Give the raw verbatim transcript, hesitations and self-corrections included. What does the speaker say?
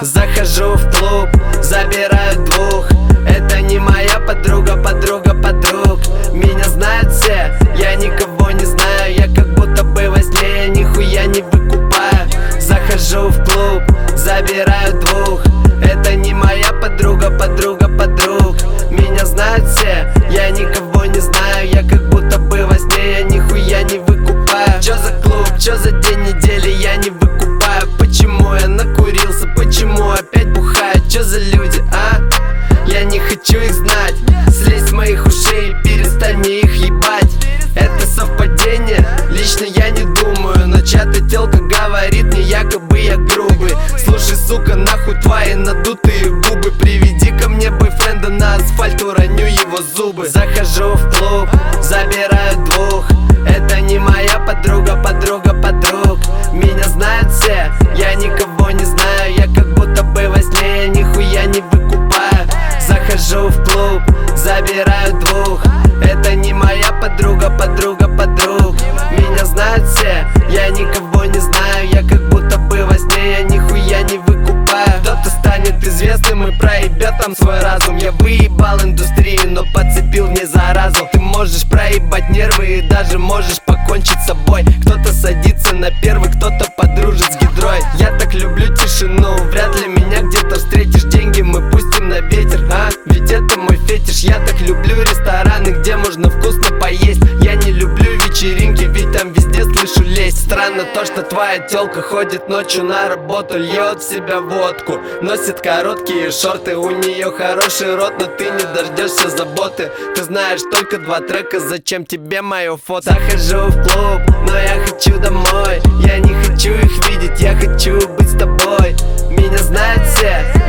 Захожу в клуб, забираю двух. Это не моя подруга, подруга подруг. Меня знают все, я никого не знаю. Я как будто бы во сне, я нихуя не выкупаю. Захожу в клуб, забираю двух. Это не моя подруга, подруга подруг. Меня знают все, я никого не знаю. Я как будто бы во сне, я нихуя не выкупаю. Чё за клуб, чё за день недели, я не выкупаю. Почему я накурился, почему опять бухаю? Чё за люди, а? Я не хочу их знать. Слезь с моих ушей и перестань мне их ебать. Это совпадение? Лично я не думаю. Но чья-то телка говорит мне, якобы я грубый. Слушай, сука, нахуй твои надутые губы. Приведи ко мне бойфренда, на асфальт уроню его зубы. Захожу в клуб, забираю двух. Это не моя подруга, подруга подруг. Меня знают все, я никого не знаю. Я как будто бы во сне, я нихуя не выкупаю. Захожу в клуб, забираю двух. Это не моя подруга, подруга подруг. Меня знают все, я никого не знаю. Я как будто бы во сне, я нихуя не выкупаю. Кто-то станет известным и проебет там свой разум. Я выебал индустрию, но подцепил не заразу. Ты можешь проебать нервы и даже можешь покончить с собой. Кто-то садится на первый, кто-то подружит с гидрой. Я так люблю тишину, вряд ли меня где-то встретишь. Деньги мы пустим на ветер, а? Ведь это мой фетиш. Я так люблю рестораны, где можно вкусно поесть. Я не люблю вечеринки, ведь там везде слышу лезть. Странно то, что твоя тёлка ходит ночью на работу, льет в себя водку, носит короткие шорты. У нее хороший рот, но ты не дождешься заботы. Ты знаешь только два трека, зачем тебе мое фото? Захожу в клуб, но я хочу домой. Я не хочу их видеть, я хочу быть с тобой. Меня знают все,